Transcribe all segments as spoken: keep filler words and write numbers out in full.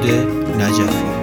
محمود نجفی.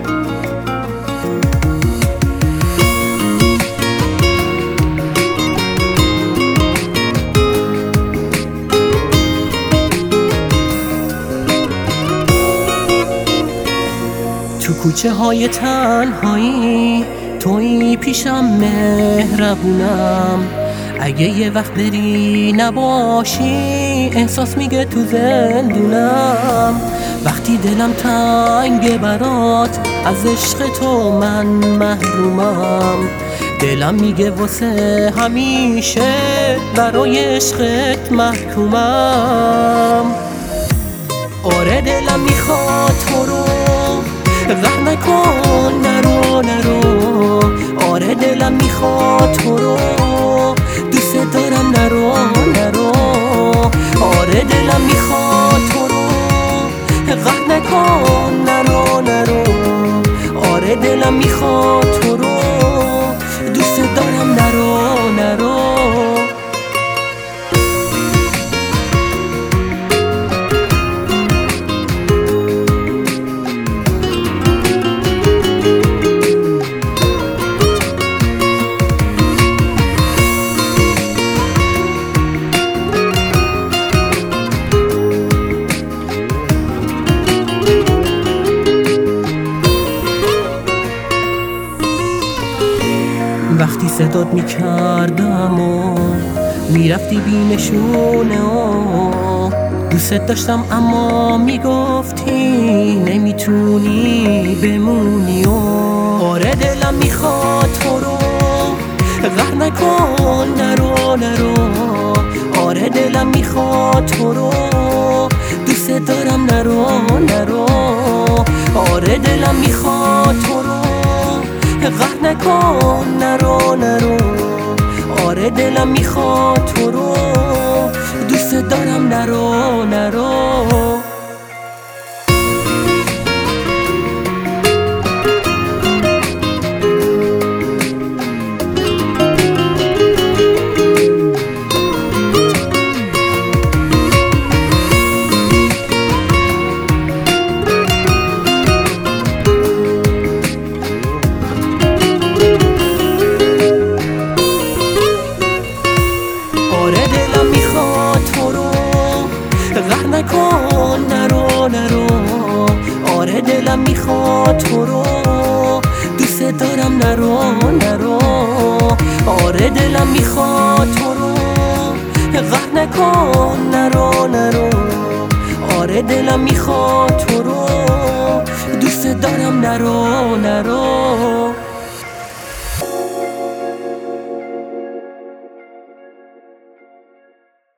تو کوچه های تنهایی تویی پیشم مهربونم، اگه یه وقت بری نباشی احساس میگه تو زندونم. وقتی دلم تنگه برات از عشق تو من محرومم، دلم میگه واسه همیشه برای عشقت محکومم. آره دلم میخواد تو رو غم نکن، نرو نرو. آره دلم میخواد تو رو دوست دارم، نرو نرو. آره دلم میخواد تو رو غم نکن، نرو نرو. آره دلم میخواد تو رو دوست دارم، نرو نرو. وقتی صدات میکردم و میرفتی بی نشونه و دوست داشتم اما میگفتی نمیتونی بمونی و آره دلم میخواد تو رو غر نکن، نرو نرو. آره دلم میخواد تو رو دوست دارم، نرو نرو. آره دلم میخواد تو رو غر نکن، نرو نرو. آره دلم میخواد تو رو دوست دارم، نرو نرو. غر نکن، نرو نرو. آره دلم میخواد تو رو دوست دارم، نرو نرو. آره دلم میخواد تو رو غر نکن، نرو نرو. آره دلم میخواد تو رو دوست دارم، نرو نرو.